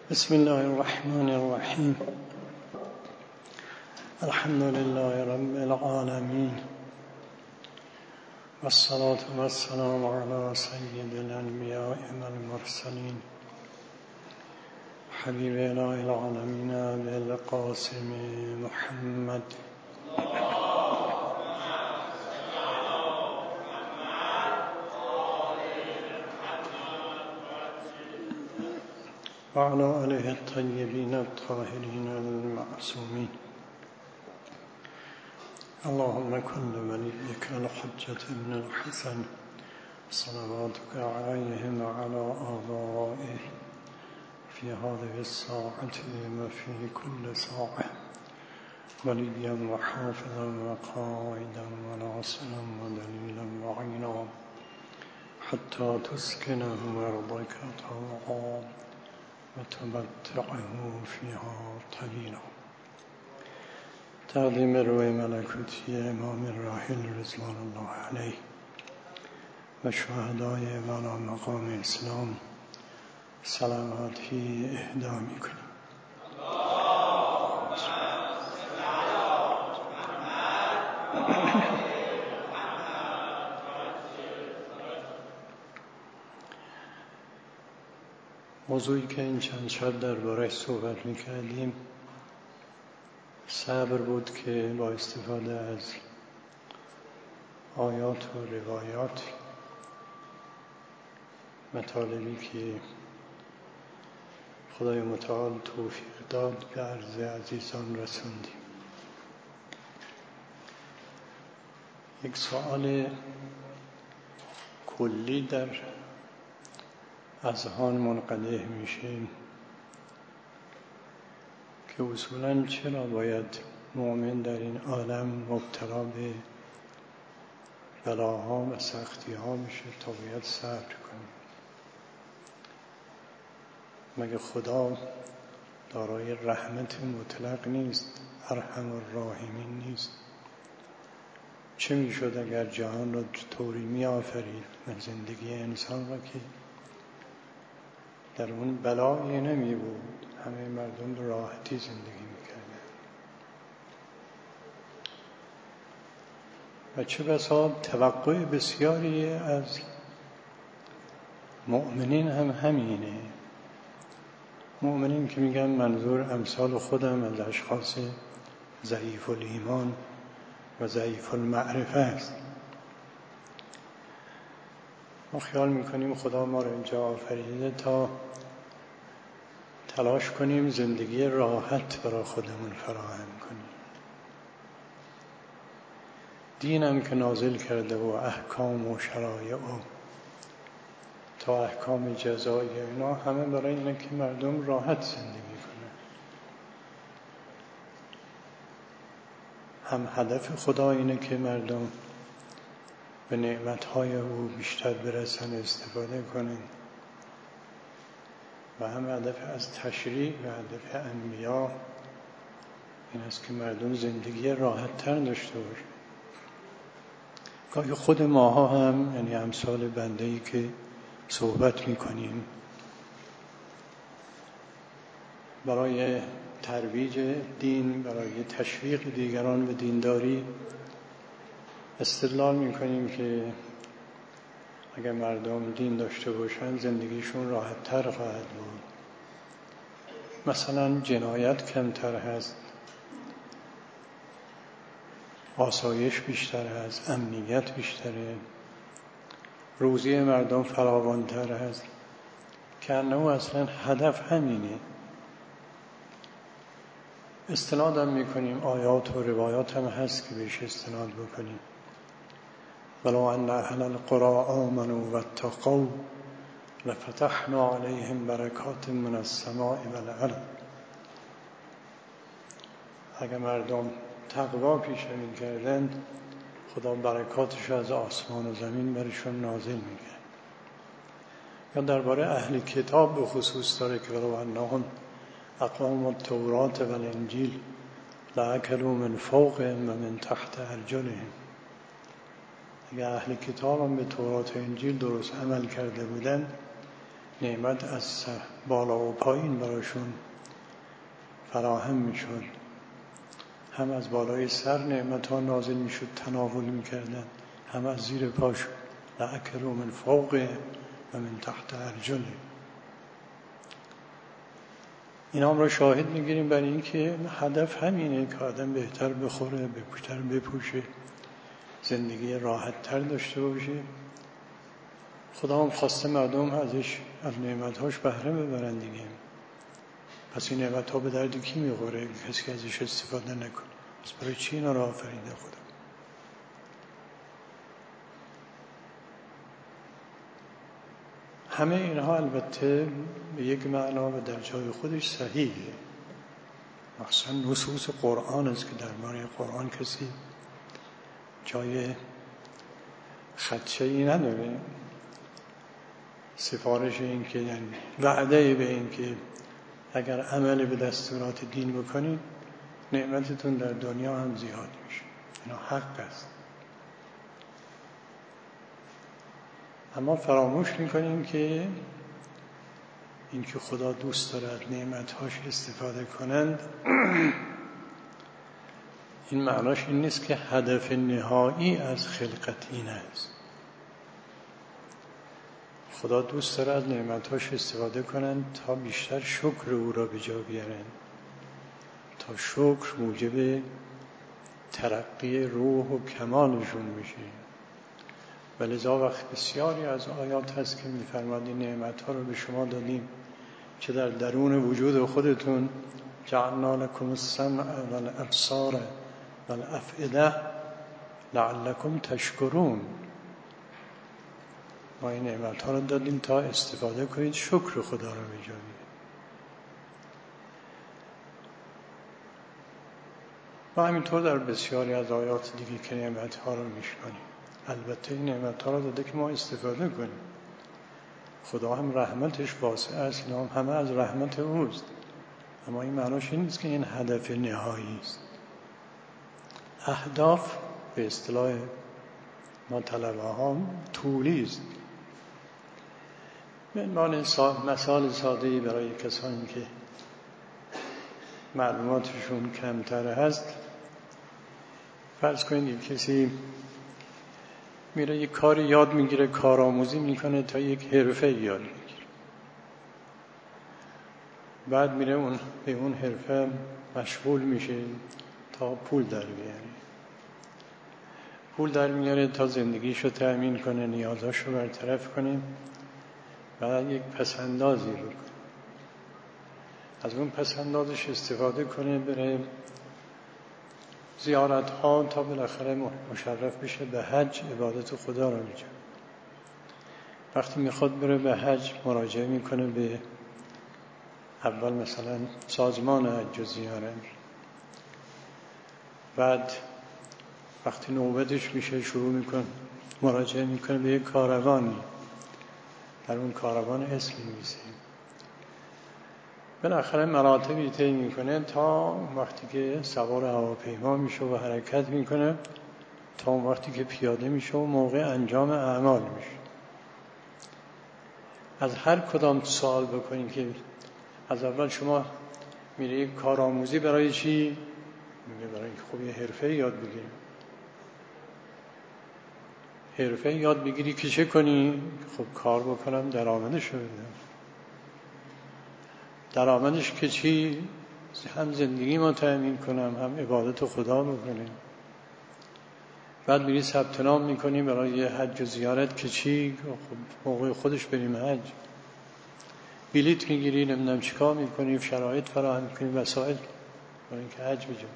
بسم الله الرحمن الرحیم. الحمد لله رب العالمین والصلاة والسلام على سید الانبیاء والمرسلین حبیب اله العالمین بالقاسم محمد وعلى آله الطيبين الطاهرين المعصومين. اللهم كن وليك الحجة بن الحسن صلواتك عليهم وعلى آبائه في هذه الساعة وفي كل ساعة وليا وحافظا وقائدا وناصرا ودليلا وعينا حتى تسكنه أرضك طوعا وتمتعه فيها طويلا. تقدیم روی ملکوتی امام الراحل رضوان الله علیه و شهدای والا مقام اسلام صلواتی اهدا میکنیم. موضوعی که این چند شب درباره‌اش صحبت می‌کردیم صبر بود که با استفاده از آیات و روایات مطالبی که خدای متعال توفیق داد به عرض عزیزان رسوندیم. یک سوال کلی در اذهان منقدح میشه که اصولاً چرا باید مؤمن در این عالم مبتلا به بلاها و سختی‌ها بشه تا باید صبر کنه؟ مگه خدا دارای رحمت مطلق نیست؟ ارحم الراحمین نیست؟ چه میشد اگر جهان را طوری می آفرید و زندگی انسان را که در اون بلایی نمی بود، همه مردم به راحتی زندگی میکردن و چه بسا توقع بسیاری از مؤمنین هم همینه. مؤمنین که میگن منظور امثال خودم از اشخاص ضعیف الایمان و ضعیف المعرفه است. ما خیال میکنیم خدا ما رو اینجا آفریده تا تلاش کنیم زندگی راحت برای خودمون فراهم کنیم. دینم که نازل کرده و احکام و شرایع و تا احکام جزایی اینا همه برای اینه که مردم راحت زندگی کنن. هم هدف خدا اینه که مردم به نعمتهای او بیشتر برسن، استفاده کنن، و هم هدف از تشریع و هدف انبیا این است که مردم زندگی راحت تر داشته باشن. گاهی خود ماها هم، یعنی امثال بنده‌ای که صحبت میکنیم برای ترویج دین، برای تشویق دیگران به دینداری استدلال میکنیم که اگر مردم دین داشته باشن زندگیشون راحت تر خواهد بود. مثلا جنایت کمتر هست، آسایش بیشتر هست، امنیت بیشتره، روزی مردم فراوانتر هست، که انه اصلا هدف همینه. استناد هم میکنیم، آیات و روایات هم هست که بهش استناد بکنیم. ولو ان اهل القرى آمنوا واتقوا لفتحنا علیهم برکات من السماء والارض. اگر مردم تقوا پیشه کردند خدا برکاتش از آسمان و زمین برشون نازل میکرد. یا درباره اهل کتاب به خصوص داره که ولو انهم اقاموا التوراة والانجیل لأکلوا من فوقهم و من تحت ارجلهم. اگر اهل کتاب هم به تورات و انجیل درست عمل کرده بودند نعمت از بالا و پایین براشون فراهم میشد. هم از بالای سر نعمت ها نازل میشد، تناول میکردن، هم از زیر پاشون، لأکلوا من فوقه و من تحت ارجله. اینا هم را شاهد میگیریم برای اینکه هدف همینه که آدم بهتر بخوره، بهتر بپوشه، زندگی راحت تر داشته باشه. خدا هم خواسته مردم ازش، از نعمتهاش بهره ببرن دیگه. پس این نعمتها به درد کی میخوره؟ کسی که ازش استفاده نکنه. پس برای چی اینا را آفریده خدا؟ همه اینها البته به یک معنا و در جای خودش صحیحه. مخصوصا نصوص قرآن است که درباره قرآن کسی جای خدشه‌ای نداره. سفارش این که یعنی وعده به این که اگر عمل به دستورات دین بکنید نعمتتون در دنیا هم زیاد میشه. اینا حق است. اما فراموش میکنیم که این که خدا دوست دارد نعمتهاش استفاده کنند این معناش این نیست که هدف نهایی از خلقت این است. خدا دوست دارد نعمتهاش استفاده کنند تا بیشتر شکر او را به جا بیارند، تا شکر موجب ترقی روح و کمالشون میشه. ولذا وقت بسیاری از آیات هست که می‌فرماید این نعمت‌ها رو به شما دادیم که در درون وجود خودتون جعلنا لكم السمع والابصار والافئده لعلكم تشکرون. ما این نعمت‌ها رو دادیم تا استفاده کنید، شکر خدا رو بجایید. و همینطور در بسیاری از آیات دیگه که نعمت‌ها رو میشنویم. البته این نعمت‌ها رو داده که ما استفاده کنیم. خدا هم رحمتش واسع است، اینا هم همه از رحمت اوست. اما این معناش این نیست که این هدف نهایی است. اهداف به اصطلاح ما طلبه ها طولی است. به عنوان مثال ساده‌ای برای کسانی که معلوماتشون کمتر هست، فرض کنید کسی میره یک کاری یاد میگیره، کارآموزی میکنه تا یک حرفه یاد میگیره. بعد میره به اون حرفه مشغول میشه تا پول در بیاره. پول در میاره تا زندگیشو تأمین کنه، نیازاشو برطرف کنه. بعد یک پسندازی رو کنه، از اون پسندازش استفاده کنه، بره زیارت ها تا بالاخره مشرف بشه به حج، عبادت خدا رو میکنه. وقتی میخواد بره به حج مراجعه میکنه به اول مثلا سازمان حج و زیارت. بعد وقتی نوبتش میشه شروع میکنه مراجعه میکنه به یک کاروانی، در اون کاروان اسم می‌نویسه. بالاخره مراتبی طی میکنه تا وقتی که سوار هواپیما میشه و حرکت میکنه تا وقتی که پیاده میشه و موقع انجام اعمال میشه. از هر کدام سوال بکنید که از اول شما میره یک کارآموزی برای چی؟ میگه برای اینکه خوب یه حرفه یاد بگیری. حرفه یاد بگیری که چه کنی؟ خب کار بکنم درآمدش رو بدم. درآمدش که چی؟ هم زندگی ما تأمین کنم، هم عبادت خدا بکنیم. بعد میری ثبت نام میکنی برای حج و زیارت که چی؟ خب موقع خودش بریم حج. بلیط میگیری، نمیدونم چیکار میکنی، شرایط فراهم میکنی، وسایل برای اینکه حج بجا.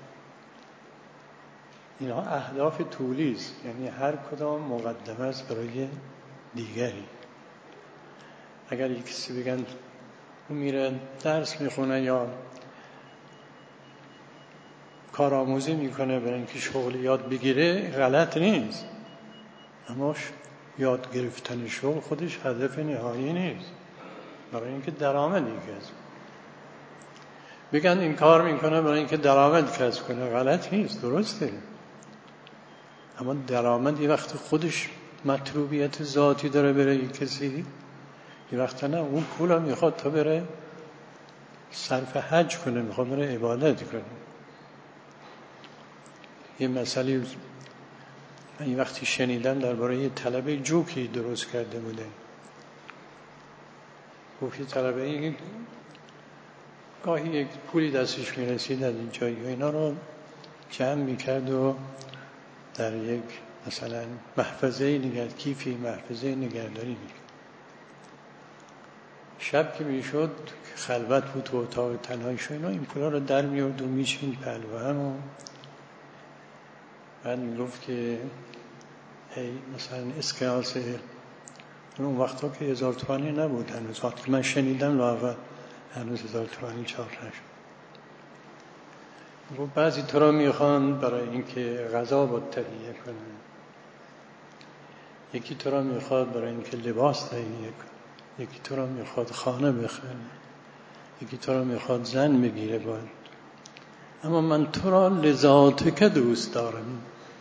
اینا اهداف طولی است، یعنی هر کدام مقدمه است برای دیگری. اگر یک کسی بگن اون میره درس میخونه یا کارآموزی میکنه برای اینکه شغل یاد بگیره، غلط نیست. اما یاد گرفتن شغل خودش هدف نهایی نیست، برای اینکه درآمدی کسب. بگن این کار میکنه برای اینکه درآمد کسب کنه، غلط نیست، درسته. اما درآمد یه وقت خودش مطلوبیت ذاتی داره برای کسی، یه وقتا نه، اون پول هم میخواد تا بره صرف حج کنه، میخواد بره عبادت کنه. یه مسئله من این وقتی شنیدم درباره یه طلبه جوکی درست کرده بوده. گفت طلبه گاهی یک پولی دستش میرسید از این جایی و اینا رو جمع میکرد و در یک مثلا محفظه کیفی محفظه نگهداری میکرد. شب که میشد خلوت بود تو اتاق تنهاییش و اینا، این پولا رو در میورد و میچین پهلو هم و بعد میگفت که هی مثلا اسکناس اون وقتا که 1000 تومانی نبود هنوز، وقتی من شنیدم لااقل هنوز 1000 تومانی چاپ نشد. گفت بعضی تو را میخوان برای اینکه غذا با تهیه کنن، یکی تو را میخواد برای اینکه لباس تهیه کنه، یکی تو را میخواد خانه بخره، یکی تو را میخواد زن بگیره باید. اما من تو را لذاتک دوست دارم،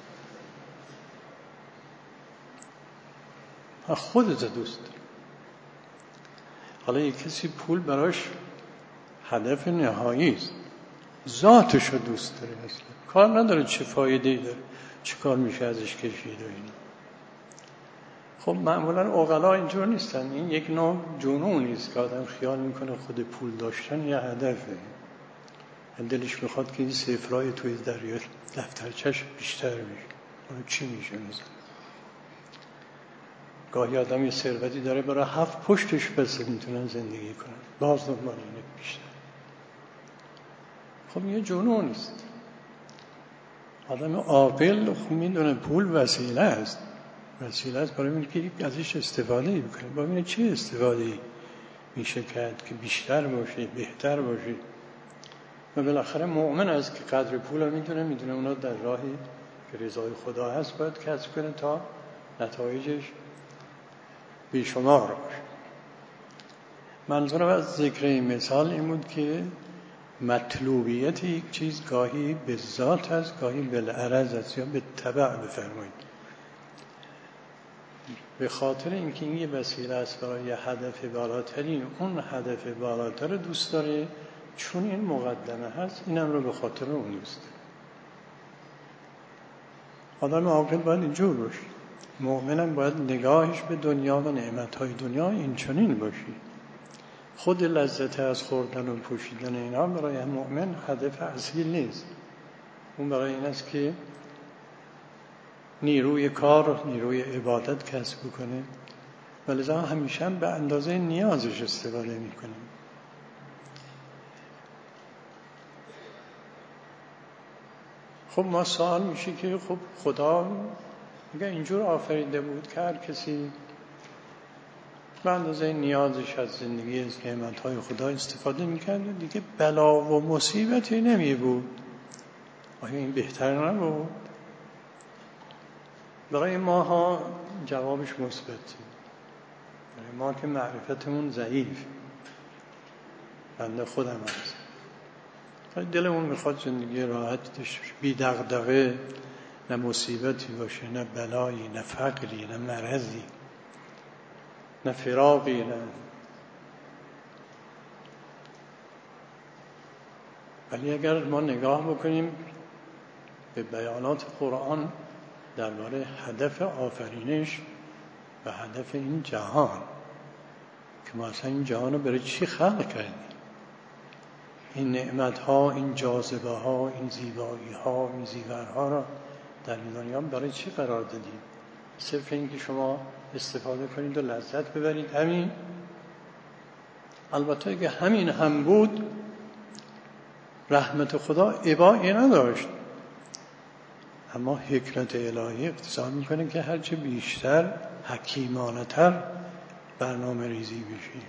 خودت دوست دارم. حالا یک کسی پول براش هدف نهایی است، ذاتشو دوست داره، اصلا کار نداره چه فایده‌ای داره، چه کار میشه ازش کشید و اینا. خب معمولا عقلا اینجور نیستن. این یک نوع جنونی است که آدم خیال میکنه خود پول داشتن یه هدفه، دلش میخواد که این صفرای توی دریا دفترچش بیشتر میشه. چی میشه؟ مثلا گاهی آدم یه ثروتی داره برای 7 پشتش بس میتونن زندگی کنن، باز دنبال اینه بیشتر. خب یه جنون است. آدم عاقل خب میدونه پول وسیله است، وسیله است برای اینکه ازش استفاده بکنه. ببینه چه استفاده میشه کرد که بیشتر باشه، بهتر باشه. و بالاخره مؤمن است که قدر پول رو میدونه اونا در راهی که رضای خدا هست باید کسب کنه تا نتایجش بیشمار باشه. منظورم از ذکر این مثال این بود که مطلوبیت یک چیز گاهی به ذات است، گاهی بالعرض است یا به تبع بفرمایید. به خاطر اینکه این یه وسیله است برای هدف بالاترین، اون هدف بالاتر دوست داره، چون این مقدمه هست اینم رو به خاطر اون دوست داره. آدم عاقل باید اینجور باشه. مؤمنم باید نگاهش به دنیا و نعمتهای دنیا این چنین باشی. خود لذت از خوردن و پوشیدن اینا برای مؤمن هدف اصلی نیست. اون برای این است که نیروی کار، نیروی عبادت کسب کنه، ولذا همیشه به اندازه نیازش استفاده میکنه. خب ما سوال میشه که خب خدا اگر اینجور آفریده بود که هر کسی به اندازه نیازش از زندگی از نعمتهای خدا استفاده میکرد، دیگه بلا و مصیبتی نمی بود. آیا این بهتر نبود؟ برای ما ها جوابش مثبته. برای ما که معرفتمون ضعیف، بنده خودم هست، دلمون میخواد زندگی راحت داشته باشه، بی دغدغه، نه مصیبتی باشه، نه بلایی، نه فقری، نه مرضی، نه فراقی، نه. ولی اگر ما نگاه بکنیم به بیانات قرآن درباره هدف آفرینش و هدف این جهان، که ما اصلا این جهان رو برای چی خلق کردیم، این نعمت‌ها، این جاذبه‌ها، این زیبایی‌ها، این زیورها را در این دنیا برای چی قرار دادیم؟ صرف این که شما استفاده کنید و لذت ببرید، همین؟ البته اگه همین هم بود رحمت خدا ابایی نداشت، اما حکمت الهی اقتضا میکنه که هرچه بیشتر حکیمانه‌تر برنامه ریزی بشیم.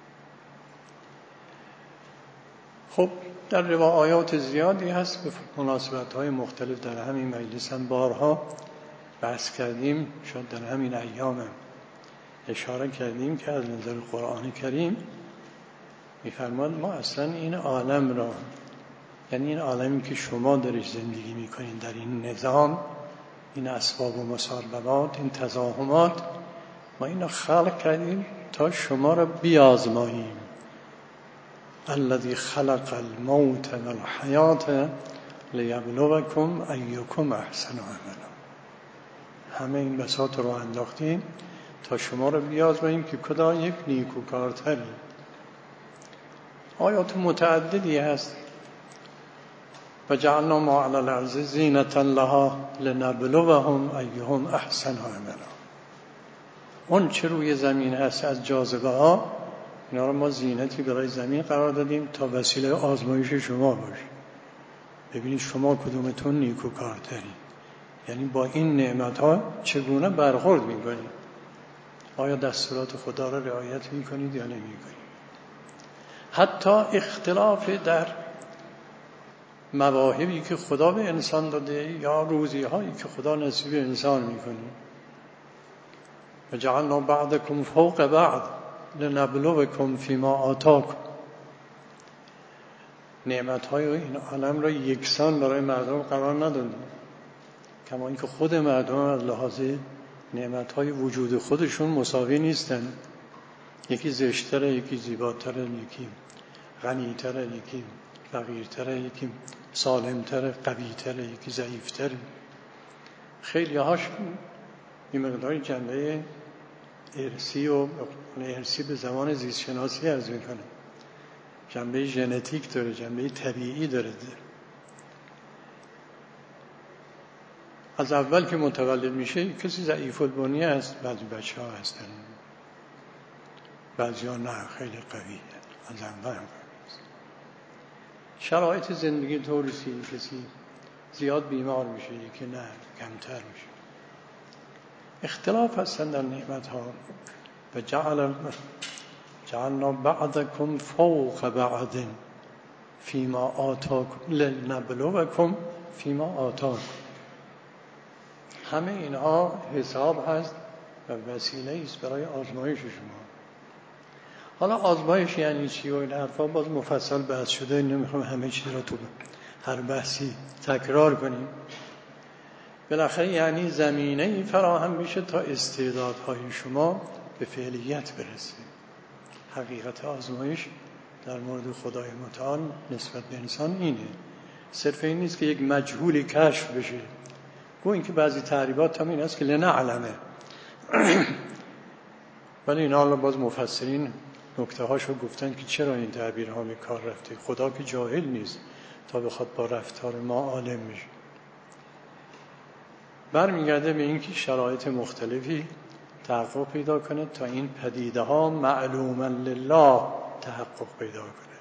خب در روایات زیادی هست به مناسبت‌های مختلف، در همین مجلس هم بارها بحث کردیم، شاید در همین ایام هم اشاره کردیم که از نظر قرآن کریم می‌فرماد ما اصلا این عالم را، یعنی این عالمی که شما درش زندگی می‌کنید، در این نظام، این اسباب و مسببات، این تزاحمات، ما این را خلق کردیم تا شما را بیازماییم. الذی خلق الموت والحیات لیبلوکم ایکم احسن عملا. همه این بساط رو انداختیم تا شما رو بیازماییم که کدام یک نیکوکارتری. آیات متعددی هست. و جعلنا ما علی الارض زینة لها لنبلوهم ایهم احسن عملا. اون چه روی زمین هست از جاذبه ها، اینا رو ما زینتی برای زمین قرار دادیم تا وسیله آزمایش شما باشه. ببینید شما کدومتون نیکوکارتری، یعنی با این نعمت ها چگونه برخورد میکنید. آیا دستورات خدا را رعایت میکنید یا نمیکنید؟ حتی اختلاف در مواهبی که خدا به انسان داده یا روزی هایی که خدا نصیب انسان میکنه. و جعلنا بعضکم فوق بعض لنبلوکم فیما آتاکم. نعمت های این عالم را یکسان برای مردم قرار ندادیم، کما اینکه خود مردم از لحاظ نعمت های وجود خودشون مساوی نیستن. یکی زشتره، یکی زیباتره، یکی غنیتره، یکی فقیرتره، یکی سالمتره، قویتره، یکی ضعیفتره. خیلی هاش این مقداری جنبه ارثی و ارثی به زمان زیست شناسی عرض میکنه، جنبه ژنتیک داره، جنبه طبیعی داره. از اول که متولد میشه کسی ضعیف البنیه است، بعضی بچه ها هستن، بعضی ها نه خیلی قویه، از اول هم شرایط زندگی طوریه، کسی زیاد بیمار میشه، یکی نه کمتر میشه. اختلاف هستن در نعمت ها. و جعلنا بعضکم فوق بعض فیما آتاکم لنبلوکم فیما آتاکم. همه اینها حساب هست و وسیله است برای آزمایش شما. حالا آزمایش یعنی چی و این حرفا باز مفصل بحث شده، نمیخوام همه چیز را تو هر بحثی تکرار کنیم. بالاخره یعنی زمینه‌ای فراهم میشه تا استعدادهای شما به فعلیت برسه. حقیقت آزمایش در مورد خدای متعال نسبت به انسان اینه. صرف این نیست که یک مجهولی کشف بشه. گویا اینکه بعضی تعریبات هم این است که لنعلمه ولی اینا الان باز مفسرین نکته هاشو گفتن که چرا این تعبیرها به کار رفته. خدا که جاهل نیست تا بخواد با رفتار ما عالم میشه. برمیگرده به اینکه شرایط مختلفی تحقق پیدا کنه تا این پدیده ها معلوما لله تحقق پیدا کنه.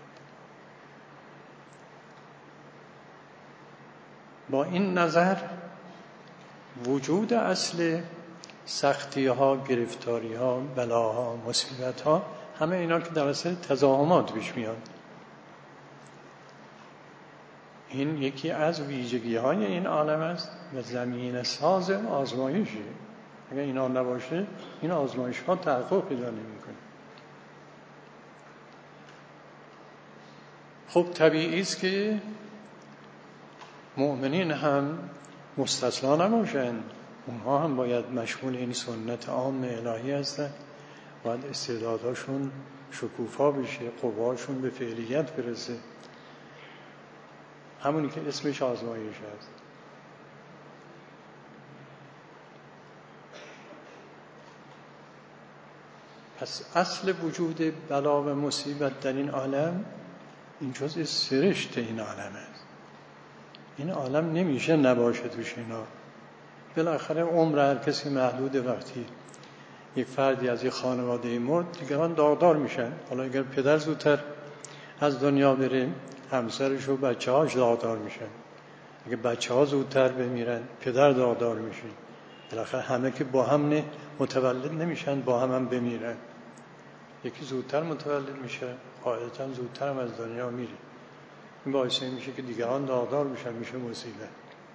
با این نظر وجود اصل سختی ها، گرفتاری ها، بلاها، مصیبت ها، همه اینا که در اصل تزاحمات پیش میاد. این یکی از ویژگی های این عالم است و زمین ساز آزمایشی. اگر اینا نباشه این آزمایش ها تحقق پیدا نمی‌کنه. خب طبیعی است که مؤمنین هم مستثنا نباشند. اونها هم باید مشمول این سنت عام الهی هستند. باید استعدادهاشون شکوفا بشه، قواشون به فعلیت برسه. همونی که اسمش آزمایش هست. پس اصل وجود بلا و مصیبت در این عالم این جزء سرشت این عالم است. این عالم نمیشه نباشه توش اینا. بالاخره عمر هر کسی محدوده. وقتی یک فردی از یک خانواده مرد دیگران داغدار میشن. حالا اگر پدر زودتر از دنیا بره همسرش و بچه هاش داغدار میشن. اگر بچه ها زودتر بمیرن پدر داغدار میشه. بالاخره همه که با هم متولد نمیشن، با هم بمیرن. یکی زودتر متولد میشه، قاعدتا زودتر هم از دنیا میره. این باعث میشه که دیگران داغدار میشن، میشه مصیبت.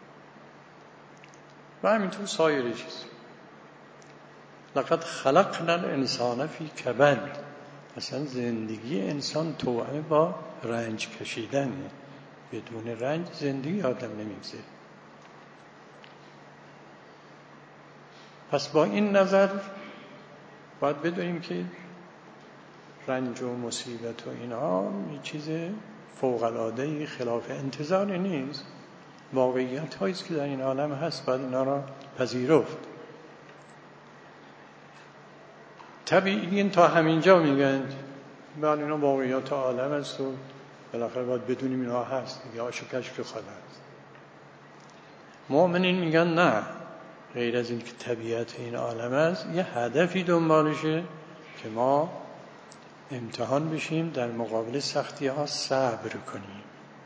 و همینطور سایر چیز. لقد خلقنا الانسان فی کبد. اصلا زندگی انسان توأم با رنج کشیدنه. بدون رنج زندگی آدم نمیگذره. پس با این نظر باید بدونیم که رنج و مصیبت و اینا یه چیز فوق‌العاده‌ای خلاف انتظاری نیست، واقعیت هاییست که در این عالم هست، باید اینا را پذیرفت. طبیعی تا همینجا میگن بعد اینا واقعیت عالم است و بالاخره باید بدونیم اینا هست دیگه، آش و کشف خدا است. مؤمنین میگن نه، غیر از این که طبیعت این عالم است یه هدفی دنبالشه که ما امتحان بشیم، در مقابل سختی ها صبر کنیم.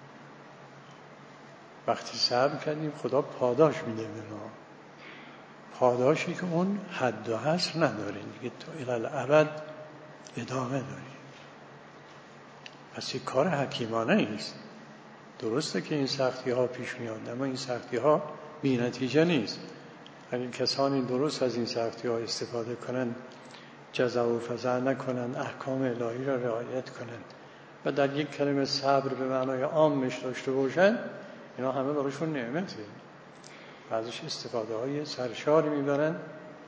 وقتی صبر کردیم خدا پاداش میده به ما، پاداشی که اون حد و حصر نداره دیگه، تا الابد ادامه داریم. پس یک کار حکیمانه است. درسته که این سختی ها پیش میاد، اما این سختی ها بی نتیجه نیست. اگر کسانی درست از این سختی ها استفاده کنند، جزع و فزع نکنند، احکام الهی را رعایت کنند و در یک کلمه صبر به معنای عامش داشته باشند، اینا همه براشون نعمته. ازش استفاده های سرشاری میبرن.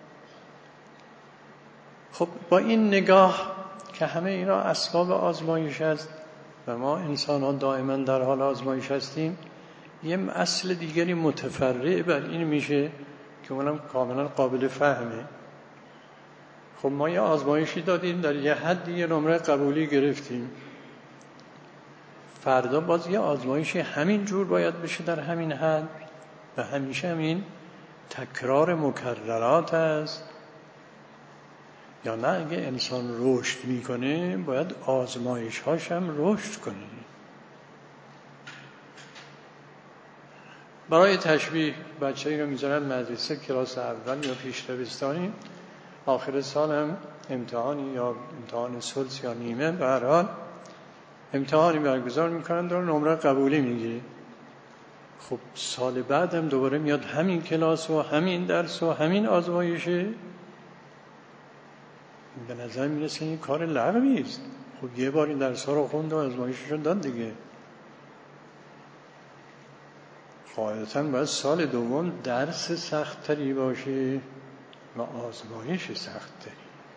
خب با این نگاه که همه اینا اسباب آزمایش است و ما انسان ها دائما در حال آزمایش هستیم، یه اصل دیگری متفرع بر این میشه که اونم کاملا قابل فهمه. خب ما یه آزمایشی دادیم، در یه حدی یه نمره قبولی گرفتیم، فردا باز یه آزمایشی همین جور باید بشه در همین حد و همیشه همین تکرار مکررات است، یا نه اگه انسان رشد میکنه باید آزمایش هاش هم رشد کنه. برای تشبیه بچه‌ای رو میذارن مدرسه کلاس اول یا پیش‌دبستانی، آخر سال هم امتحانی یا امتحان ثلث یا نیمه به هر حال امتحانی برگزار میکنن، داره نمره قبولی میگیره. خب سال بعد هم دوباره میاد همین کلاس و همین درس و همین آزمایشه. به نظر میرسه این کار لغوی است. خب یه بار این درس ها رو خوند و آزمایشش رو داد دیگه. قاعدتاً باید سال دوم درس سخت‌تری باشه و آزمایش سخت‌تری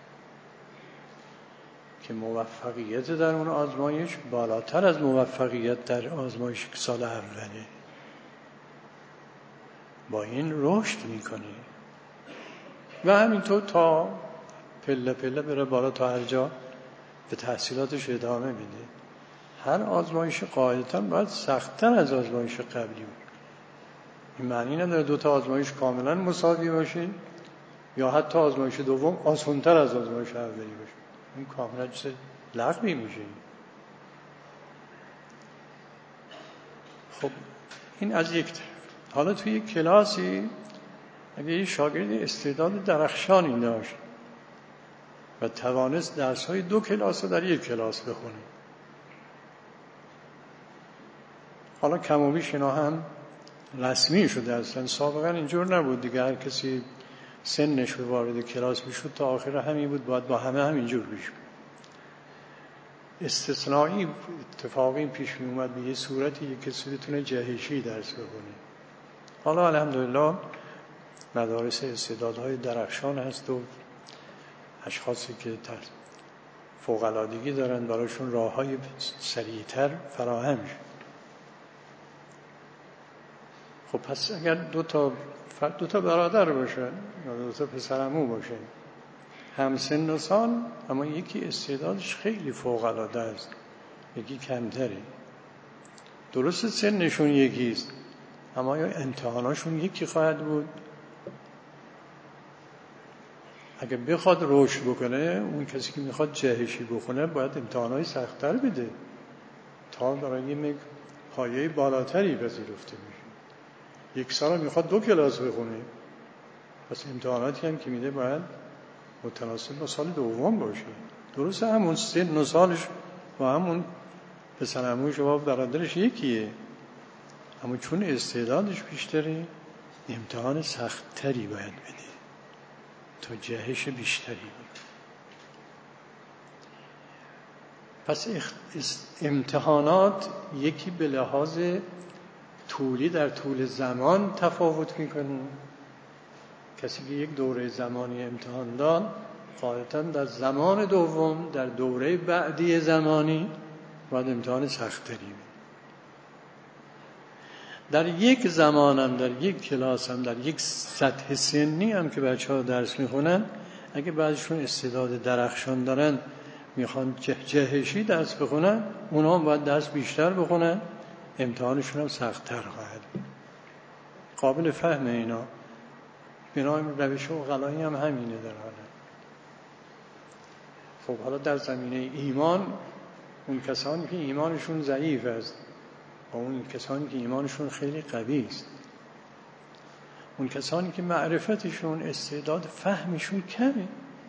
که موفقیت در اون آزمایش بالاتر از موفقیت در آزمایش سال اوله. با این رشد میکنی و همینطور تا پله پله بره بالا تا هر جا به تحصیلاتش ادامه میده. هر آزمایش قاعدتاً باید سخت‌تر از آزمایش قبلی بود. این معنی نداره دو تا آزمایش کاملا مساوی باشه یا حتی آزمایش دوم آسان‌تر از آزمایش اولی باشه. این کاملا چیز لغوی میشه. خب این از یک طرف. حالا توی یک کلاسی اگه یه شاگرد استعداد درخشانی داشت و توانست درس‌های دو کلاس رو در یک کلاس بخونه، حالا کم و بیش اینا هم رسمی شده اصلا، سابقا اینجور نبود دیگه، هر کسی سنش به وارد کلاس میشد تا آخر همین بود، باید با همه همینجور پیش. استثنایی اتفاقی پیش می اومد به یه صورتی یک کسی بتونه جهشی درس بخونه. حالا الحمدلله مدارس استعدادهای درخشان هست و اشخاصی که فوق‌العادگی دارن براشون راههای سریعتر فراهم شد. خب پس اگر دو تا برادر باشن یا دو تا پسرعمو باشن هم سن و سال، اما یکی استعدادش خیلی فوق‌العاده است یکی کمتره، درست سنشون یکیست اما یا امتحاناشون یکی خواهد بود. اگر بخواد رشد بکنه اون کسی که میخواد جهشی بخونه باید امتحانای سخت‌تر بده تا برای یک پایه بالاتری پذیرفته میشه. یک سال میخواد دو کلاس بخونه، پس امتحاناتی هم که میده باید متناسب با سال دوم باشه. درسته همون سن و سالش با همون پسرعموش و برادرش یکیه، اما چون استعدادش بیشتره امتحان سخت‌تری باید بده تا جهش بیشتری بده. پس امتحانات یکی به لحاظ طولی در طول زمان تفاوت میکنه. کسی که یک دوره زمانی امتحان داد قاعدتاً در زمان دوم، در دوره بعدی زمانی باید امتحان سخت‌تری بدیم. در یک زمانم، در یک کلاسم، در یک سطح سنی هم که بچه‌ها درس میخونن، اگه بعضیشون استعداد درخشان دارن میخوان جهشی درس بخونن، اونا هم باید درس بیشتر بخونن، امتحانشون هم سخت‌تر خواهد بود. قابل فهم اینا. بنای روش عقلایی هم همینه در حاله. خب حالا در زمینه ایمان، اون کسانی که ایمانشون ضعیف است و اون کسانی که ایمانشون خیلی قوی است، اون کسانی که معرفتشون، استعداد فهمشون کمه،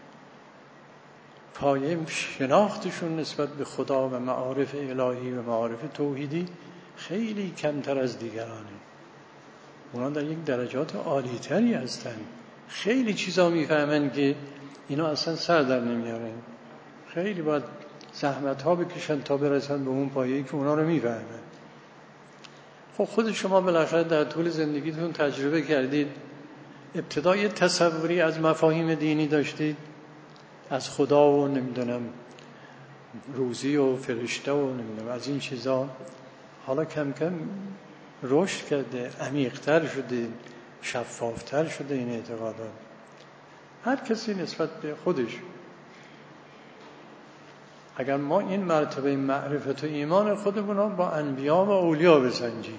پایه شناختشون نسبت به خدا و معارف الهی و معارف توحیدی خیلی کمتر از دیگرانه. اونا در یک درجات عالی تری هستن، خیلی چیزا میفهمن که اینا اصلا سر در نمیارن، خیلی باید زحمت ها بکشن تا برسن به اون پایه‌ای که اونا رو میفهمن. خب خود شما بالاخره در طول زندگیتون تجربه کردید، ابتدای تصوری از مفاهیم دینی داشتید، از خدا و نمیدونم روزی و فرشته و نمیدونم از این چیزا، حالا کم کم رشد کرده، عمیق‌تر شده، شفافتر شده این اعتقادات. هر کسی نسبت به خودش. اگر ما این مرتبه معرفت و ایمان خودمون رو با انبیا و اولیا بسنجیم،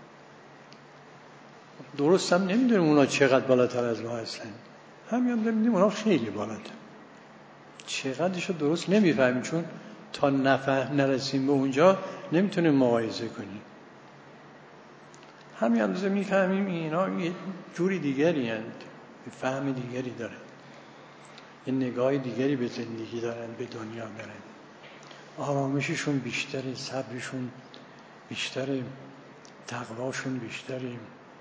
درست هم نمیدونیم اونا چقدر بالاتر از ما هستن، همین هم نمیدونیم اونا خیلی بالاتر، چقدرشو درست نمیفهمیم، چون تا نرسیم به اونجا نمیتونیم مقایسه کنیم. همین اندازه میفهمیم اینا یه جوری دیگری هستند، فهم دیگری دارن، یه نگاه دیگری به زندگی دارن، به دنیا دارن، آرامششون بیشتره، صبرشون بیشتره، تقواشون بیشتره،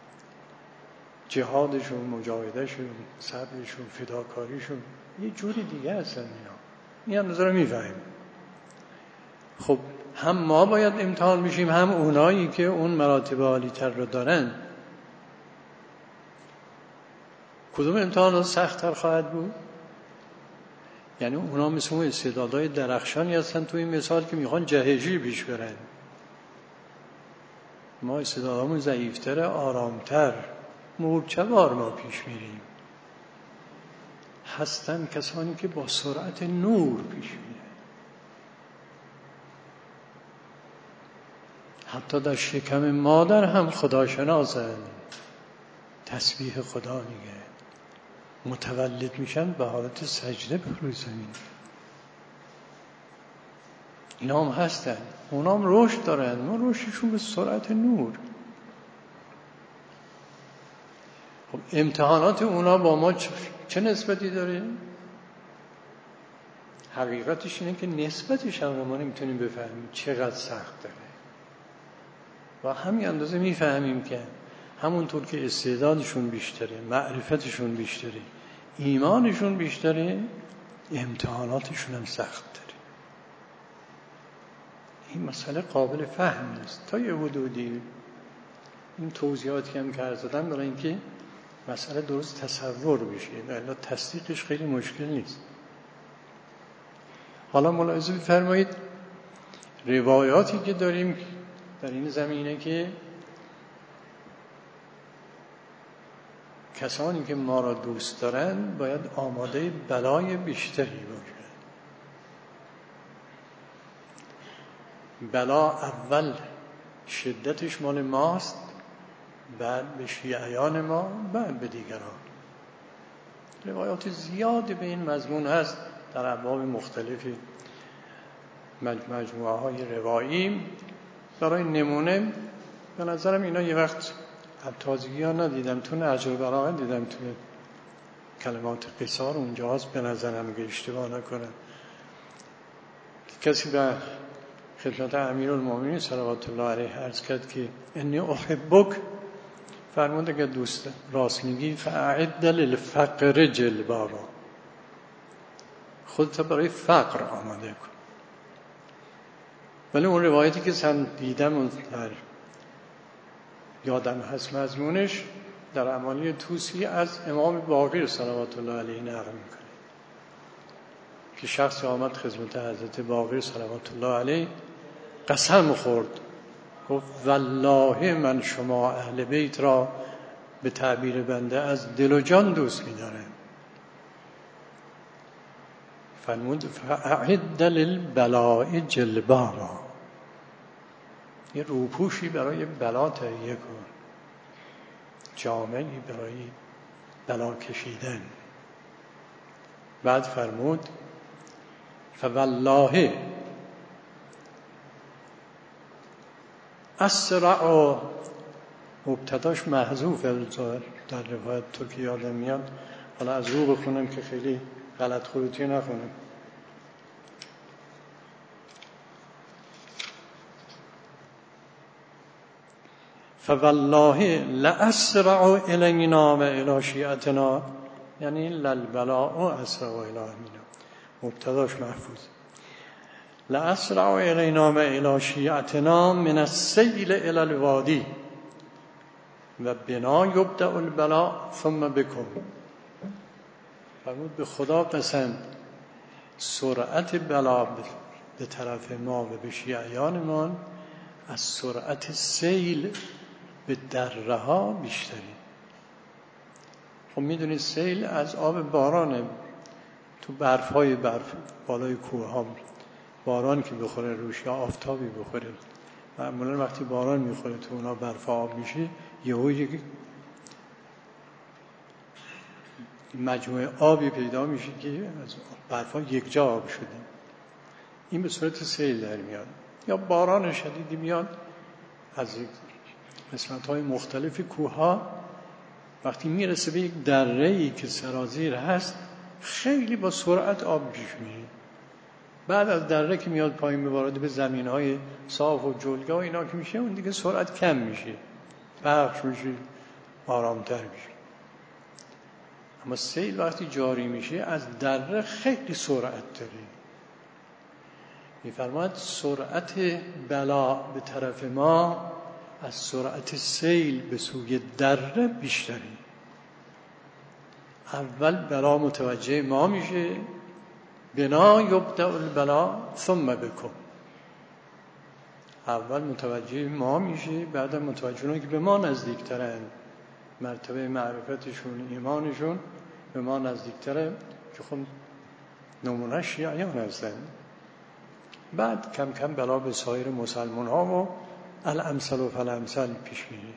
جهادشون، مجاهدهشون، صبرشون، فداکاریشون یه جوری دیگه هستن اینا. این اندازه رو میفهمیم. خب هم ما باید امتحان بشیم، هم اونایی که اون مراتب عالی تر رو دارن. کدوم امتحان سخت تر خواهد بود؟ یعنی اونا مثل اون استعدادهای درخشانی هستن توی این مثال که میخوان جهشی پیش برن. ما استعدادامون ضعیفتر، آرامتر، محکم‌وار ما پیش میریم. هستن کسانی که با سرعت نور پیش میرن، حتی در شکم مادر هم خداشناسن، تسبیح خدا میگه، متولد میشن به حالت سجده به روی زمین. اینا هم هستن، اونا هم رشد دارن، ما رشدشون به سرعت نور. خب امتحانات اونا با ما چه نسبتی داره؟ حقیقتش اینه که نسبتش هم ما نمیتونیم بفهمیم چقدر سخت داره، و همین اندازه میفهمیم که همونطور که استعدادشون بیشتره، معرفتشون بیشتره، ایمانشون بیشتره، امتحاناتشون هم سخت داره. این مسئله قابل فهم است تا یه حدودی. این توضیحاتی که هم کردم برای اینکه مسئله درست تصور بشه، الا تصدیقش خیلی مشکل نیست. حالا ملاحظه بفرمایید روایاتی که داریم در این زمینه که کسانی که ما را دوست دارن باید آماده بلای بیشتری باشن. بلا اول شدتش مال ماست، بعد به شیعیان ما، بعد به دیگران. روایات زیادی به این مضمون هست در ابواب مختلفی، مجموعه های روایی. برای نمونه به نظرم اینا یه وقت تازگی ها ندیدم، تو نهج البلاغه دیدم، تو کلمات قصار اونجا هست به نظرم، که اشتباه نکنم، کسی به خدمت امیرالمومنین صلوات الله علیه عرض کرد که انی احبک، فرمود اگر دوست راست میگی فاعد للفقر جلبابا، خودت برای فقر آماده کن. ولی اون روایتی که سن دیدم در یادم هست مضمونش در اعمالی توسی از امام باقر صلوات الله علیه نقل میکنه. که شخصی آمد خدمت حضرت باقر صلوات الله علیه قسم خورد، گفت والله من شما اهل بیت را به تعبیر بنده از دل و جان دوست می‌دارم. فرمود فاعد للبلاء جلبابا، یه روپوشی برای بلا تهیه کن، جامه‌ای برای بلا کشیدن. بعد فرمود فوالله اسرع، مبتداش محذوفه در روایت تو که یادم میاد، حالا از رو بخونم که خیلی غلط خروطی نخونم. فوالله لاسرع الینا و الی شیعتنا، یعنی للبلاء اسرع الی امینا، مبتداش محفوظ. لاسرع الینا و الی شیعتنا من السیل الی الوادی و بنا یبدأ البلاء ثم بکم. فرمود به خدا قسم سرعت بلا به طرف ما و به شیعیانمان از سرعت سیل به دره ها بیشتری. خب میدونید سیل از آب بارانه، تو برف بالای کوه ها باران که بخوره روش یا آفتابی بخوره، معمولا وقتی باران میخوره تو اونا برف آب میشه، یهو مجموعه آبی پیدا میشه که از برفا یک جا آب شده. این به صورت سیل در میاد. یا باران شدیدی میاد از قسمت‌های مختلف کوه‌ها، وقتی میرسه به یک دره‌ای که سرازیر هست خیلی با سرعت آب پیش میره. بعد از دره که میاد پایین به وارد به زمین‌های صاف و جلگه و اینا که میشه، اون دیگه سرعت کم میشه، پخش میشه، آرامتر میشه. اما سیل وقتی جاری میشه از دره خیلی سرعت داره. میفرماید سرعت بلا به طرف ما از سرعت سیل به سوی دره بیشتری. اول بلا متوجه ما میشه، بنا یبدأ البلا ثم بکم. اول متوجه ما میشه، بعد متوجه اونایی که به ما نزدیکترن، مرتبه معرفتشون، ایمانشون به ما نزدیکتره، که خب نمونه شیعیان هستن. بعد کم کم بلا به سایر مسلمان ها و الامثل و فالامثل پیش میره.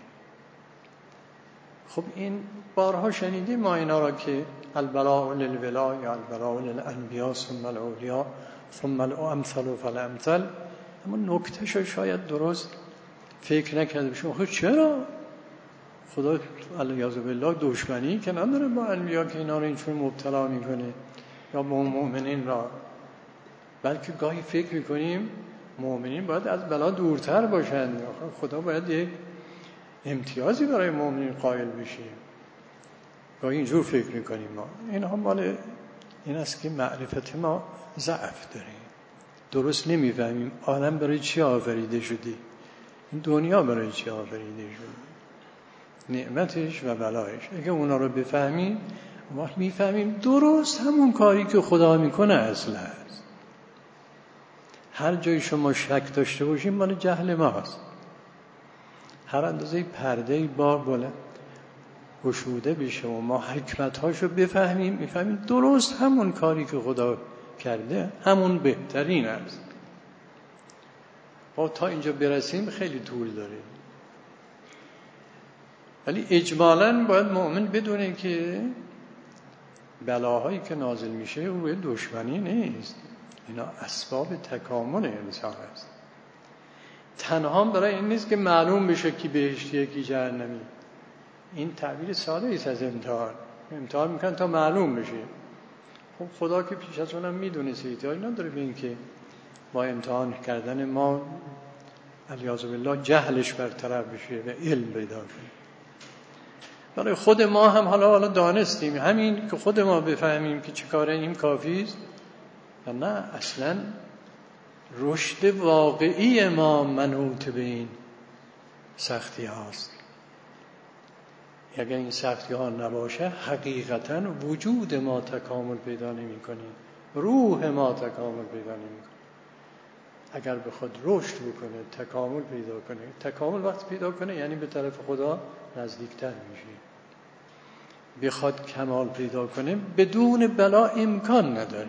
خب این بارها شنیدیم ما اینا را که البلاء للولا یا البلاء للانبیاء ثم الاولیا ثم الامثل و فالامثل. اما نکتهش شاید درست فکر نکرده باشیم. خب چرا خدا علیاذ بالله دشمنی که نداره با انبیا که اینا رو اینجور مبتلا میکنه یا با مؤمنین را، بلکه گاهی فکر میکنیم مؤمنین باید از بلا دورتر باشن، خدا باید یک امتیازی برای مؤمنین قائل بشه. گاهی اینجور فکر میکنیم ما. این هم مال این است که معرفت ما ضعف داره، درست نمیفهمیم عالم برای چی آفریده شده، این دنیا برای چی آفریده شده، نعمتش و بلایش. اگه اونا رو بفهمیم ما میفهمیم درست همون کاری که خدا میکنه اصل است. هر جای شما شک داشته باشیم مال جهل ماست. هر اندازه پرده بار بلند گشوده بشه و ما حکمت‌هاشو بفهمیم، میفهمیم درست همون کاری که خدا کرده همون بهترین است. تا اینجا برسیم خیلی طول داره. ولی اجمالاً باید مؤمن بدونه که بلاهایی که نازل میشه او به دشمنی نیست، اینا اسباب تکامل انسان است. تنها برای این نیست که معلوم بشه کی بهشتیه کی جهنمی. این تعبیر ساده ایست از امتحان میکنن تا معلوم بشه. خب خدا که پیش از اونم میدونه، احتیاج نداره به این که با امتحان کردن ما علیاذ بالله جهلش برطرف بشه و علم پیدا کنه. برای خود ما هم حالا دانستیم، همین که خود ما بفهمیم که چه کاره این کافی است و نه اصلا رشد واقعی ما منوط به این سختی هاست. اگر این سختی ها نباشه حقیقتا وجود ما تکامل پیدا نمی کنه روح ما تکامل پیدا نمیکنه. اگر بخواد رشد بکنه، تکامل پیدا کنه، تکامل وقتی پیدا کنه یعنی به طرف خدا نزدیکتر میشه. بخواد کمال پیدا کنه بدون بلا امکان نداره.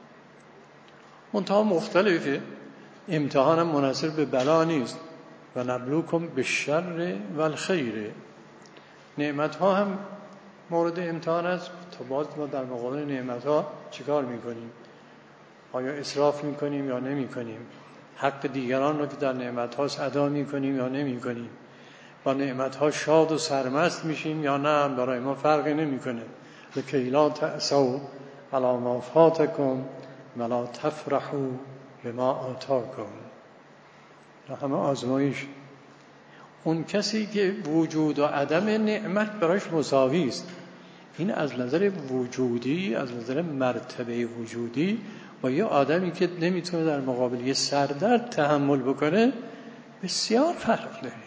منتها مختلفه، امتحان هم منحصر به بلا نیست. و نبلوکم بالشر و الخیر، نعمت ها هم مورد امتحان است. تا باز ما در مقابل نعمت ها چیکار میکنیم؟ آیا اسراف میکنیم یا نمیکنیم؟ حق دیگران رو که در نعمت هاست ادا میکنیم یا نمیکنیم؟ با نعمت ها شاد و سرمست میشیم یا نه؟ برای ما فرقی نمیکنه. لکی لا تأسوا علی ما فاتکم ولا تفرحوا بما آتاکم. همه آزمایش. اون کسی که وجود و عدم نعمت براش مساوی است، این از نظر وجودی، از نظر مرتبه وجودی، با یه آدمی که نمیتونه در مقابل یه سردرد تحمل بکنه بسیار فرق داره.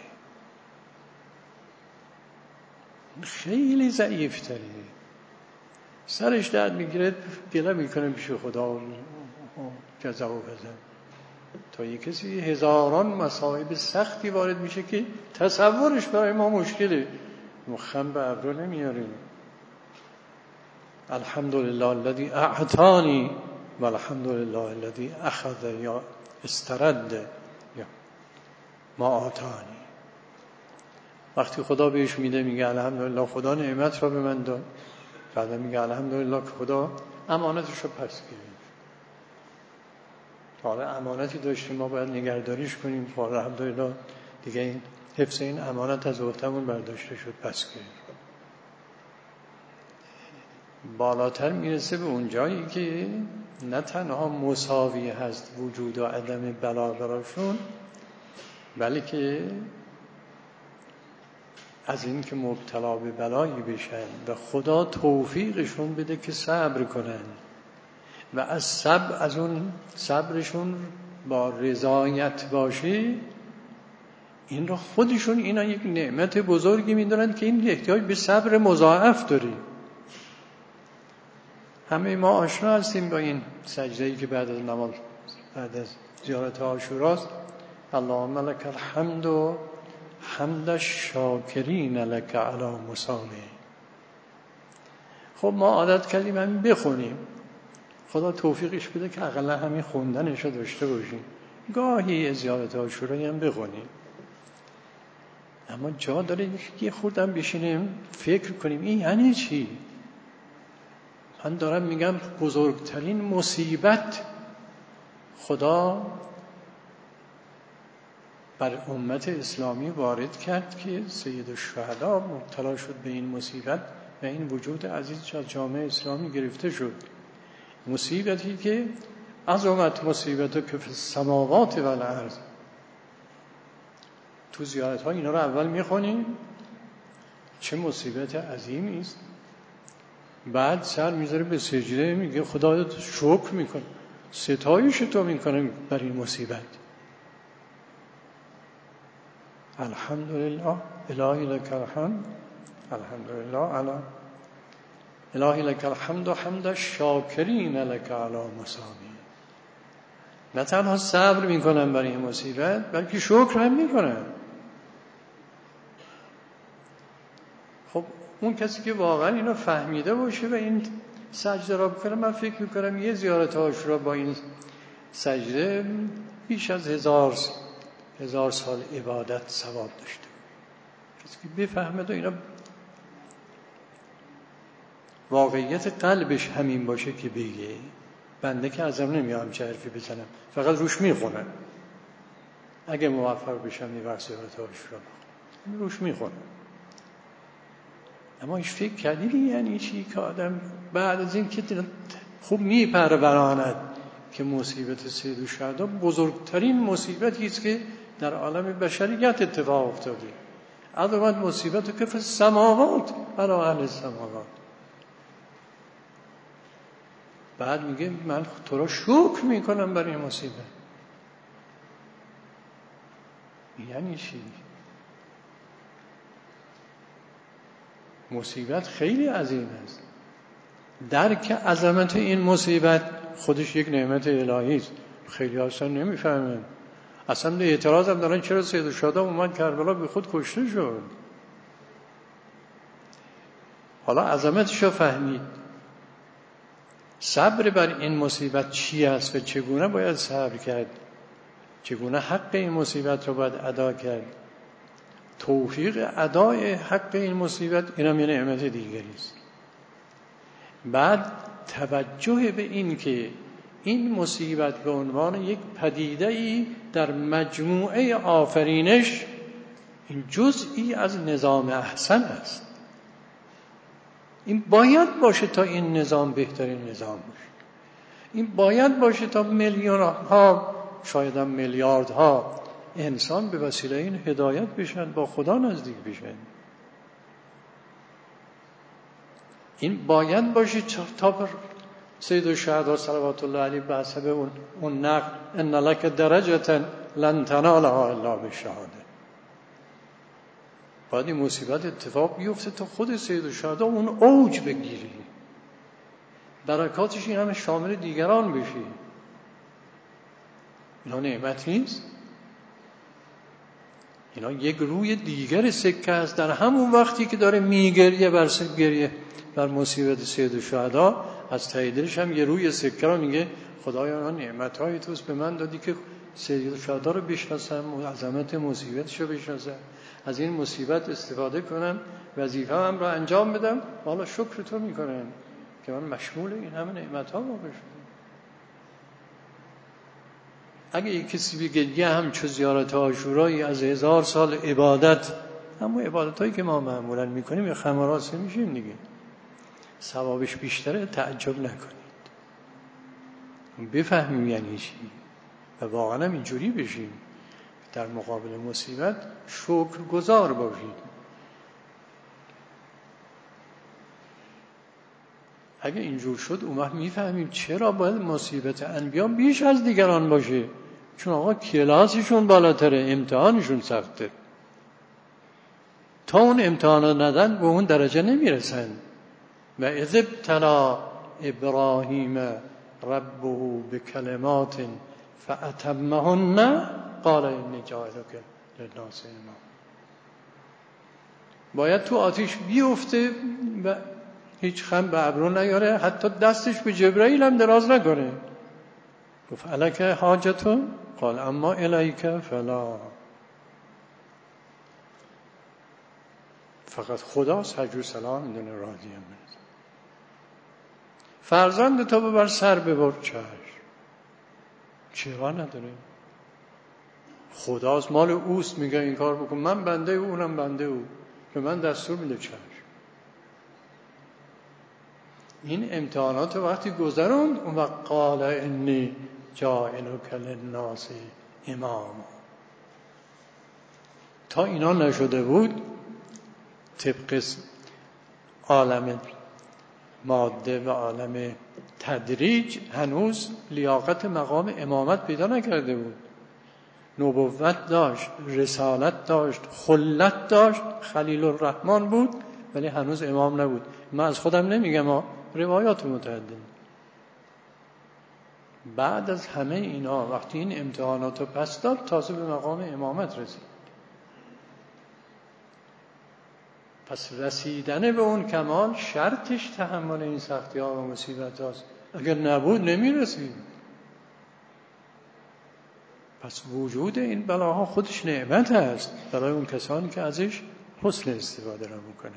خیلی ضعیف تره، سرش درد میگیره گله میکنه پیش خدا جزا و بزن. تا یه کسی هزاران مصائب سختی وارد میشه که تصورش برای ما مشکله، مخم به ابرو نمیاریم. الحمدلله الذی اعطانی و الحمدلله الذی اخذ یا استرد یا ما آتانی. وقتی خدا بهش میده میگه الحمدلله خدا نعمت را به من داد، بعد میگه الحمدلله که خدا امانتش رو پس گرفت. حالا امانتی داشتیم ما باید نگهداریش کنیم، الحمدلله دیگه این حفظ این امانت از عهده‌مون برداشته شد، پس گرفت. بالاتر میرسه به اون جایی که نه تنها مساوی هست وجود و عدم بلا براشون، بلکه از این که مبتلا به بلایی بشن و خدا توفیقشون بده که صبر کنن و از اون صبرشون با رضایت باشه، این رو خودشون اینا یک نعمت بزرگی میدونن که این احتیاج به صبر مضاعف داره. همه ما آشنا هستیم با این سجده‌ای که بعد از نماز، بعد از زیارت عاشوراست. اللهم لك الحمد و حمد الشاکرین لك علی مسامه. خب ما عادت کردیم همین بخونیم، خدا توفیقش بده که اقلا همین خوندنش رو داشته باشیم، گاهی زیارت عاشورایی هم بخونیم. اما جا داره یه خوردم بشینیم فکر کنیم این یعنی چی؟ من دارم میگم بزرگترین مصیبت خدا بر امت اسلامی وارد کرد که سید الشهدا مبتلا شد به این مصیبت و این وجود عزیز از جامعه اسلامی گرفته شد. مصیبتی که عظمت مصیبت که فی السماوات و الارض. تو زیارت ها اینا رو اول میخونیم چه مصیبت عظیمی است، بعد سر میذاره به سجده میگه خدا شکر میکنه، ستایش تو میکنه بر این مصیبت. الحمدلله الهی لک الحمد، الحمدلله الهی لک الحمد و حمد الشاکرین لک علی مسامی. نه تنها صبر میکنن برای این مصیبت بلکه شکر هم میکنن. خب اون کسی که واقعا اینو فهمیده باشه و این سجده را بکنه، من فکر میکنم یه زیارت عاشورا با این سجده بیش از هزار سال عبادت ثواب داشته. کسی که بفهمه و اینا واقعیت قلبش همین باشه که بگه. بنده که ازم نمیام چه حرفی بزنم، فقط روش میخونم. اگه موفق بشم یه وقت زیارت عاشورا روش میخونم. اما ایش فکر کردی یعنی چی که آدم بعد از این که خوب میپروراند که مصیبت سید الشهدا بزرگترین مصیبتی است که در عالم بشریت اتفاق افتاده، عظمت مصیبت که فی السماوات علی اهل السماوات. بعد میگه من تو را شکر میکنم برای این مصیبت. یعنی چی؟ مصیبت خیلی عظیم است. درک عظمت این مصیبت خودش یک نعمت الهی است. خیلی اصلا نمیفهمن، اصلا اعتراض هم دارن چرا سید الشهدا اومد کربلا به خود کشته شد. حالا عظمتش رو فهمید. صبر بر این مصیبت چی است و چگونه باید صبر کرد، چگونه حق این مصیبت رو باید ادا کرد. توفیق ادای حق این مصیبت اینم یه نعمت دیگری است. بعد توجه به این که این مصیبت به عنوان یک پدیده‌ای در مجموعه آفرینش این جزئی از نظام احسن است. این باید باشه تا این نظام بهترین نظام باشه. این باید باشه تا میلیون‌ها شاید هم میلیاردها انسان به وسیله این هدایت بشن، با خدا نزدیک بشن. این باید باشه تا سید الشهدا صلوات الله علیه به حسب اون نقل ان لک درجه لن تنالها الا بالشهاده. باید این مصیبت اتفاق بیفته تا خود سید الشهدا اون اوج بگیری، برکاتش این همه شامل دیگران بشی. اینا نعمت نیست؟ اینا یک روی دیگر سکه است. در همون وقتی که داره میگریه بر مصیبت سید الشهدا، از ته دلش هم یه روی سکه رو میگه خدایا نعمت‌های توست به من دادی که سید الشهدا رو بشناسم و عظمت مصیبتش رو بشناسم، از این مصیبت استفاده کنم، وظیفه‌ام رو انجام بدم. حالا شکر تو میکنم که من مشمول این همه نعمت‌ها واقع شدم. اگه یک کسی بگه یه همچو زیارت عاشورایی از 1000 سال عبادت، اما عبادتایی که ما معمولا میکنیم یا خمراسه میشیم دیگه، ثوابش بیشتره، تعجب نکنید. بفهمیم یعنی چی و واقعا هم اینجوری بشیم در مقابل مصیبت شکرگزار باشید. اگه اینجور شد اون وقت میفهمیم چرا باید مصیبت انبیا بیش از دیگران باشه، چون آقا کلاسشون بالاتره، امتحانشون سخته. تا اون امتحان ندن به اون درجه نمیرسن. و اذ ابتلی ابراهیم ربه بکلمات فاتمهن قال انی جاعلک للناس اماما. باید تو آتیش بیفته و هیچ خم به ابرو نیاره، حتی دستش به جبرائیل هم دراز نکنه. گفت الک حاجتون؟ قال اما الیک فلا. فقط خدا سجو سلام میدونه راضیم. فرزند تو ببر سر ببر چشم، چرا نداره؟ خداست، مال اوست، میگه این کار بکن، من بنده او اونم بنده او، به من دستور میده چشم. این امتحانات وقتی گذروند اون وقت قال انی جاعلک للناس اماما. تا اینا نشده بود طبق عالم ماده و عالم تدریج هنوز لیاقت مقام امامت پیدا نکرده بود. نبوت داشت، رسالت داشت، خلت داشت، خلیل الرحمن بود، ولی هنوز امام نبود. من از خودم نمیگم، روایات متعدد. بعد از همه اینا وقتی این امتحانات رو پس داد تازه به مقام امامت رسید. پس رسیدن به اون کمال شرطش تحمل این سختی ها و مصیبت هاست. اگر نبود نمیرسید. پس وجود این بلاها خودش نعمت هست برای اون کسانی که ازش حسن استفاده را میکنه.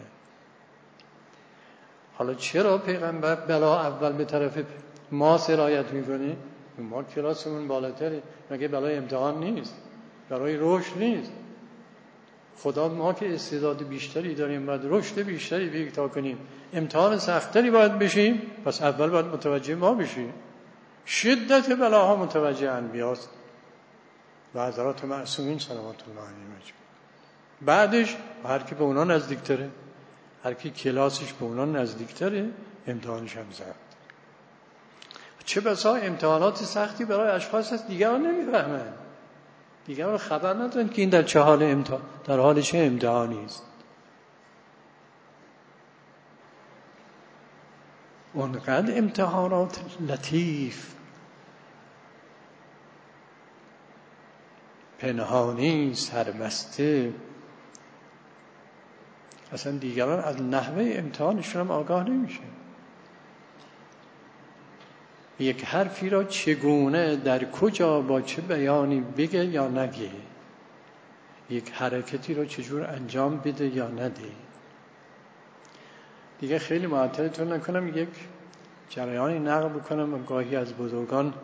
حالا چرا پیغمبر بلا اول به طرف ما سرایت میکنه؟ ما کلاسمون بالاتره. مگه بلای امتحان نیست؟ برای رشد نیست؟ خدا ما که استعداد بیشتری داریم باید رشد بیشتری به یکتا کنیم، امتحان سختری باید بشیم، پس اول باید متوجه ما بشیم. شدت بلاها متوجه انبیاست و حضرات معصومین صلوات الله علیهم. بعدش هر کی به اونا نزدیکتره، هر کی کلاسش به اونا نزدیکتره امتحانش هم زد. چه بسا امتحانات سختی برای اشخاص هست دیگران نمیفهمن، دیگران خبر ندارن که این در چه حال در حال چه امتحانی است. اونقدر امتحانات لطیف پنهانی سربسته، اصلا دیگران از نحوه امتحانشون هم آگاه نمیشه. یک حرفی را چگونه در کجا با چه بیانی بگه یا نگه، یک حرکتی را چجور انجام بده یا نده. دیگه خیلی معطلتون نکنم، یک جریانی نقل بکنم. و گاهی از بزرگان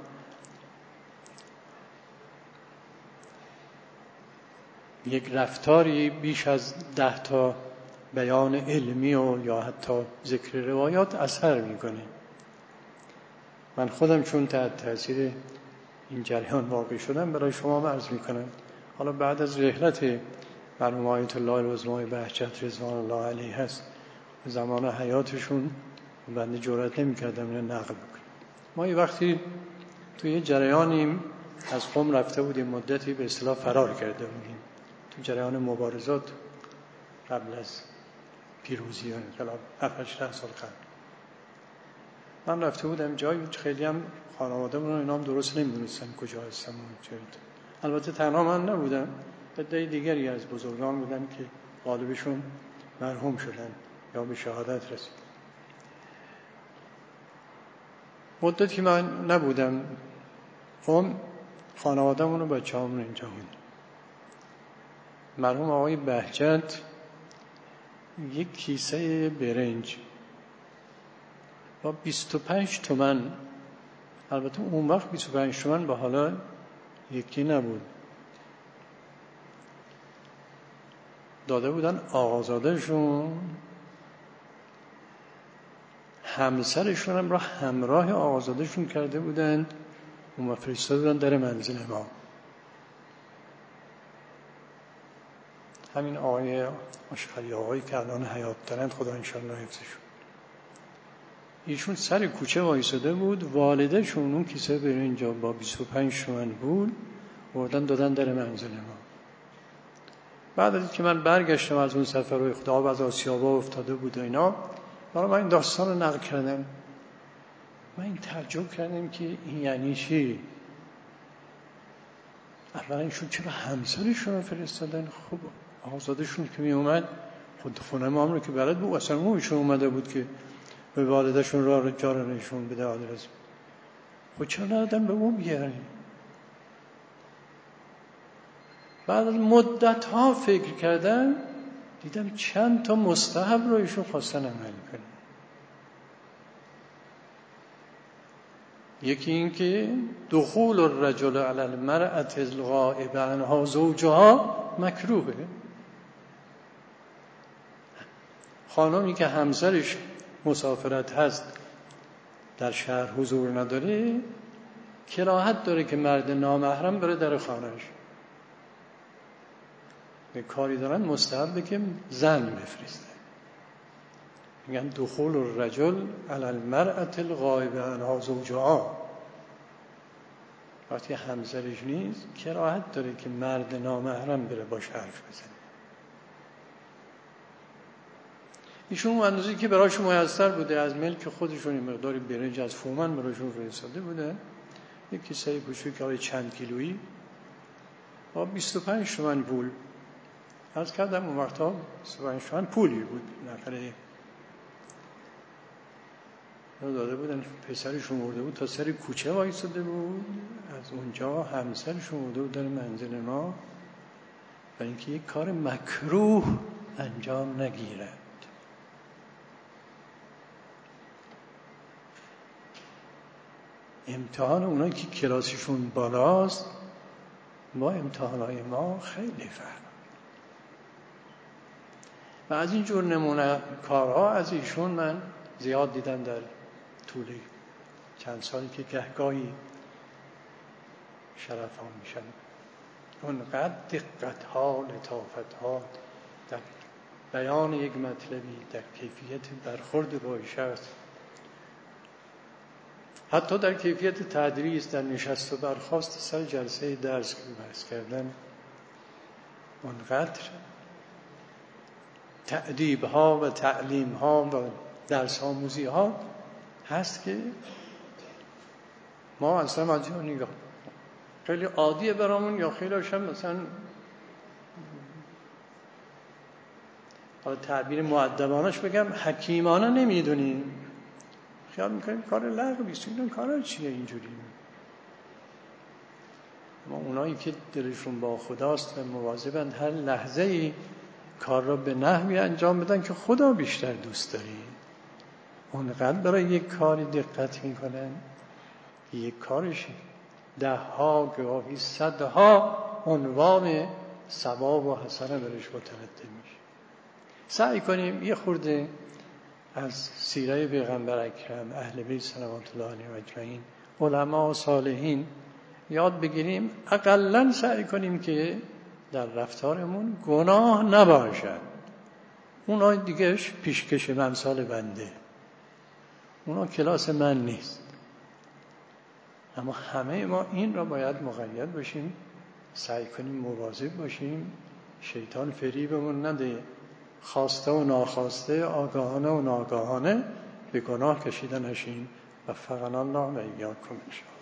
یک رفتاری بیش از 10 تا بیان علمی و یا حتی ذکر روایات اثر میکنه. من خودم چون تحت تاثیر این جریان واقع شدم برای شما عرض میکنم. حالا بعد از رحلت مرحوم آیت الله العظمای بهجت رضوان الله علیه هست، زمان حیاتشون بنده جرئت نمی‌کردم اینو نقل بکنم. ما یه وقتی توی جریانیم از قم رفته بودیم، مدتی به اصطلاح فرار کرده بودیم تو جریان مبارزات قبل از پیروزی و انقلاب 7-8 سال قبل. من رفته بودم جایی خیلی هم خانواده‌مون اینا هم درست نمی‌دونستن کجا هستم و چه. البته تنها من نبودم، عده دیگری از بزرگان بودن که غالبشون مرحوم شدن یا به شهادت رسید. مدتی من نبودم، خانواده‌مون و بچه‌هامون اینجا بود. مرحوم آقای بهجت یک کیسه برنج با 25 تومن، البته اون وقت 25 تومن با حالا یکی نبود، داده بودن آقازادهشون. همسرشون هم را همراه آقازادهشون کرده بودن و فرستاده بودن در منزل ما. همین آقای آشغالی آقایی که الان حیات دارند، خدا انشالله حفظشون. ایشون سر کوچه وایساده بود، والدهشون اون کیسه برنج با 25 تومن بود بردن دادن در منزل ما. بعد از که من برگشتم از اون سفر و خدا از آسیابا افتاده بود و اینا، من این داستان رو نقل کردم. من این تعجب کردم که این یعنی چی؟ اولا ایشون چرا همسرشون رو فرستادن؟ خب آزادشون که می اومد خود خونه ما هم رو که بلد بود، اصلا اون ایشون اومده بود که به والدشون را جا را نشون بده آدرس. خب چرا ندادن به اون بیارن؟ بعد از مدت ها فکر کردم، دیدم چند تا مستحب رو ایشون خواستن عمل کنن. یکی این که دخول الرجل علی المرأة الغائب عنها زوجها مکروهه. خانمی که همسرش مسافرت هست در شهر حضور نداره، کراهت داره که مرد نامحرم بره در خانهش. به کاری دارن مستحبه که زن بفرسته. میگن دخول الرجل علی المرأة الغائب عنها زوجها. وقتی همسرش نیست کراهت داره که مرد نامحرم بره باش حرف بزنه. ایشون اون اندازه‌ای که برایشون میسر بوده از ملک خودشون این مقداری برنج از فومن برایشون فرستاده بوده، یک کیسه کوچیک چند کیلویی با 25 تومن پول. عرض کردم اون وقتا 25 تومن پولی بود نفره. داده بودن، پسرشون برده بود تا سر کوچه وایساده بود، از اونجا همسرشون برده بود در منزل ما، برای اینکه یک کار مکروه انجام نگیرد. امتحان اونایی که کلاسشون بالاست با امتحانای ما خیلی فرق. و از این جور نمونه کارها از ایشون من زیاد دیدم در طول چند سالی که گهگاهی شرفان میشن. اونقدر دقت ها، لطافت ها در بیان یک مطلبی، در کیفیت برخورد با شخص، حتی در کیفیت تدریس، در نشست و برخاست سر جلسه درس که بحث کردن، اونقدر تأدیب ها و تعلیم ها و درس آموزی ها هست که ما اصلا از جا نگاه خیلی عادیه برامون، یا خیلی هاشم مثلا حالا تعبیر مؤدبانش بگم حکیمانه نمیدونیم، خیال میکنیم کار لغوی است، این کار چیه اینجوری. اما اونایی که دلشون با خداست و مواظبند هر لحظه ای کار را به نحوی انجام بدن که خدا بیشتر دوست داره، اونقدر برای یک کاری دقت میکنن یک کارش 10 ها گاهی 100 ها عنوان ثواب و حسنه برش مترتب میشه. سعی کنیم یه خورده از سیره پیغمبر اکرم، اهل بیت صلوات الله علیهم اجمعین، علما و صالحین یاد بگیریم. اقلن سعی کنیم که در رفتارمون گناه نباشد. اونا دیگه پیشکش امثال بنده، اونا کلاس من نیست. اما همه ما این را باید مقید باشیم، سعی کنیم مواظب باشیم شیطان فریبمون نده، خواسته و ناخواسته، آگاهانه و ناآگاهانه به گناه کشیده نشیم. وفقنا الله و ایاکم ان شاء الله.